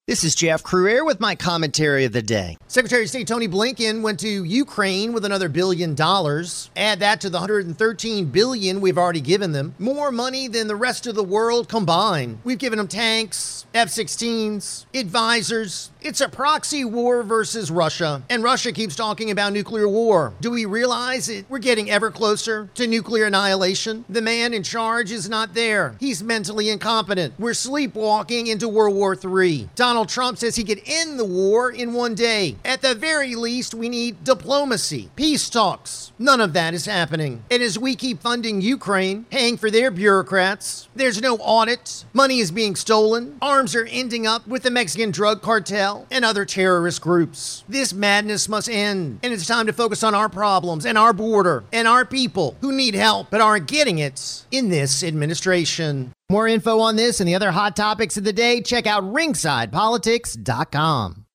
This is Jeff Crouere with my commentary of the day. Secretary of State Tony Blinken went to Ukraine with another $1 billion. Add that to the $113 billion we've already given them. More money than the rest of the world combined. We've given them tanks, F-16s, advisors. It's a proxy war versus Russia. And Russia keeps talking about nuclear war. Do we realize that we're getting ever closer to nuclear annihilation? The man in charge is not there. He's mentally incompetent. We're sleepwalking into World War III. Donald Trump says he could end the war in one day. At the very least, we need diplomacy, peace talks. None of that is happening. And as we keep funding Ukraine, paying for their bureaucrats, there's no audit, money is being stolen, arms are ending up with the Mexican drug cartel and other terrorist groups. This madness must end, and it's time to focus on our problems and our border and our people who need help but aren't getting it in this administration. More info on this and the other hot topics of the day, check out ringsidepolitics.com.